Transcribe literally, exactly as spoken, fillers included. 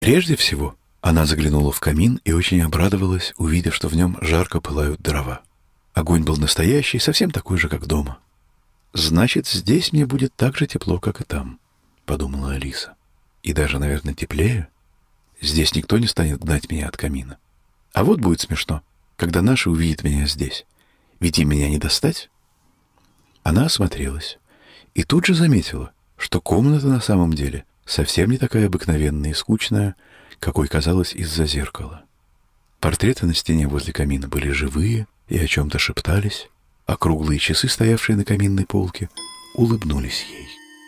Прежде всего, она заглянула в камин и очень обрадовалась, увидев, что в нем жарко пылают дрова. Огонь был настоящий, совсем такой же, как дома. «Значит, здесь мне будет так же тепло, как и там», — подумала Алиса. «И даже, наверное, теплее. Здесь никто не станет гнать меня от камина. А вот будет смешно, когда наши увидят меня здесь. Ведь им меня не достать». Она осмотрелась и тут же заметила, что комната на самом деле совсем не такая обыкновенная и скучная, какой казалась из-за зеркала. Портреты на стене возле камина были живые и о чем-то шептались, а круглые часы, стоявшие на каминной полке, улыбнулись ей.